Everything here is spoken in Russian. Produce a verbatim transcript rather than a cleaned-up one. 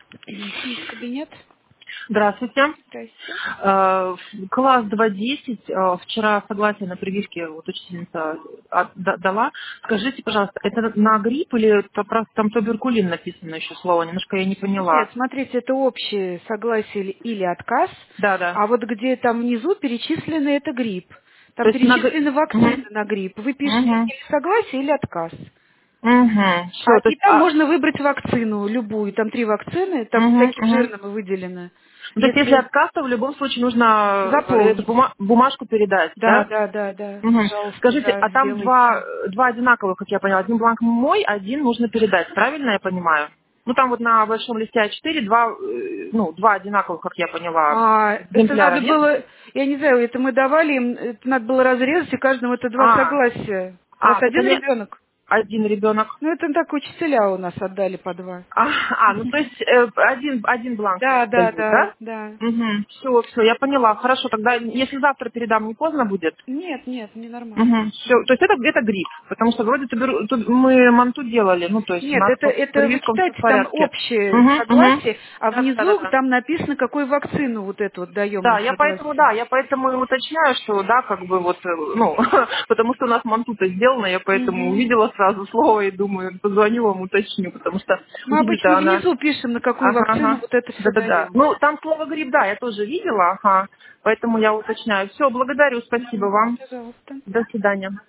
Есть кабинет. Здравствуйте. Здрасте. Э, Класс два десять. э, Вчера согласие на прививке вот учительница от- да- дала. Скажите, пожалуйста, это на грипп или это просто там туберкулин написано еще слово? Немножко я не Нет, поняла. смотрите, это общее согласие или, или отказ, Да, да. а вот где там внизу перечислены это грипп. То Там есть на гри- перечислены вакцины Мгм. на грипп. Вы пишете Мгм. или согласие, или отказ. Мгм. А, Все, то и есть, там а, можно выбрать вакцину, любую. Там три вакцины, там мгм, таким мгм. жирным выделено. Ну, то есть, если Если отказ, то в любом случае нужно э, эту заполнить. бума- бумажку передать, Да, да? да, да, да. Мгм. Пожалуйста, Скажите, да, а там два, сделайте. два одинаковых, как я поняла. Один бланк мой, один нужно передать. Правильно я понимаю? Ну, там вот на большом листе А четыре два, э, ну, два одинаковых, как я поняла, А, это экземпляра, надо нет? было, я не знаю, это мы давали им, это надо было разрезать, и каждому это два А, согласия. У вас а, так один они ребенок? один ребенок. Ну, это так учителя у нас отдали по два. А, а, ну, то есть э, один, один бланк Да, да, дают, да, да? да. Угу. Все, все, я поняла. Хорошо, тогда, если завтра передам, не поздно будет? Нет, нет, ненормально. Угу. Все. То есть это где-то грипп, потому что вроде тубер- ту- мы манту делали, ну то есть у Нет, нас это, по это вы прививкам все в читаете, там порядке. общее Угу, угу. согласие, а Да, да, да, внизу да. там написано, какую вакцину вот эту вот даем Да, на я поэтому, согласие. да, я поэтому и уточняю, что да, как бы вот, э, ну, потому что у нас мантута сделана, я поэтому Мгм. увидела сразу слово и думаю, позвоню вам, уточню, потому что Мы обычно учитель-то она. внизу пишем, на какую Ага, вакцину ага. вот это все Да-да-да. даем. Ну, там слово грипп, да, я тоже видела, ага, поэтому я уточняю. Все, благодарю, спасибо Мгм. вам. Пожалуйста. До свидания.